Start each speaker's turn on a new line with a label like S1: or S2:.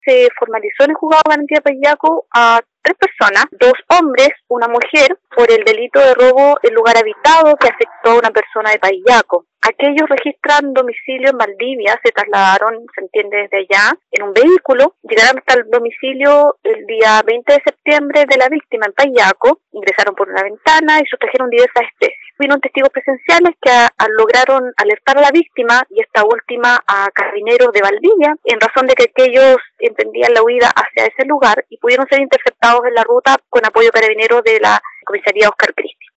S1: Se formalizó en el juzgado de garantía de Payaco a 3 personas, 2 hombres, una mujer, por el delito de robo en lugar habitado que afectó a una persona de Payaco. Aquellos registran domicilio en Valdivia, se trasladaron, se entiende desde allá, en un vehículo, llegaron hasta el domicilio el día 20 de septiembre de la víctima en Payaco, ingresaron por una ventana y sustrajeron diversas especies. Vieron testigos presenciales que lograron alertar a la víctima y esta última a carabineros de Valdivia, en razón de que aquellos emprendían la huida hacia ese lugar y pudieron ser interceptados en la ruta con apoyo carabinero de la comisaría Oscar Cristi.